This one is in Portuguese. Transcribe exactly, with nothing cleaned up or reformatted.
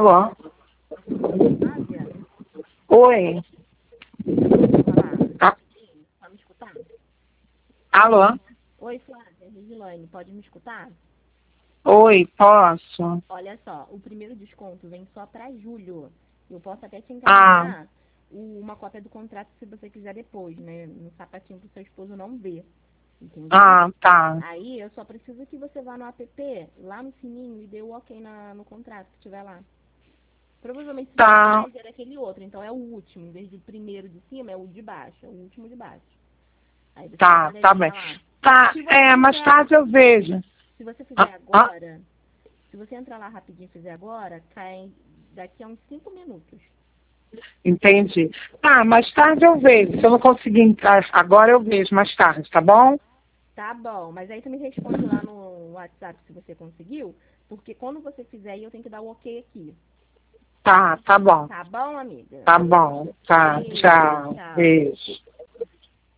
Alô? Flávia, Oi? falar. Ah, Pode me escutar? alô? Oi, Flávia, Regilaine, pode me escutar? Oi, posso? Olha só, o primeiro desconto vem só para julho. Eu posso até te Ah, encaminhar o- uma cópia do contrato se você quiser depois, né? No sapatinho pro seu esposo não ver, entendeu? ah, tá. Aí eu só preciso que você vá no app, lá no sininho, e dê o ok na- no contrato que tiver lá. Provavelmente se for Tá, mais, é daquele outro. Então é o último. Em vez do primeiro de cima, é o de baixo. É o último de baixo. Aí você dá uma tá, tá bem. olhadinha lá. Tá, Se você é, mais fizer, tarde eu vejo. se você fizer Ah, ah, agora, se você entrar lá rapidinho e fizer agora, cai daqui a uns cinco minutos. entendi. Tá, mais tarde eu vejo. Se eu não conseguir entrar agora, eu vejo mais tarde, tá bom? Tá bom, mas aí tu me responde lá no WhatsApp se você conseguiu, porque quando você fizer aí eu tenho que dar o ok aqui. Tá, tá bom. Tá bom, amiga? Tá bom. Tá, Beijo, tchau. tchau. Beijo.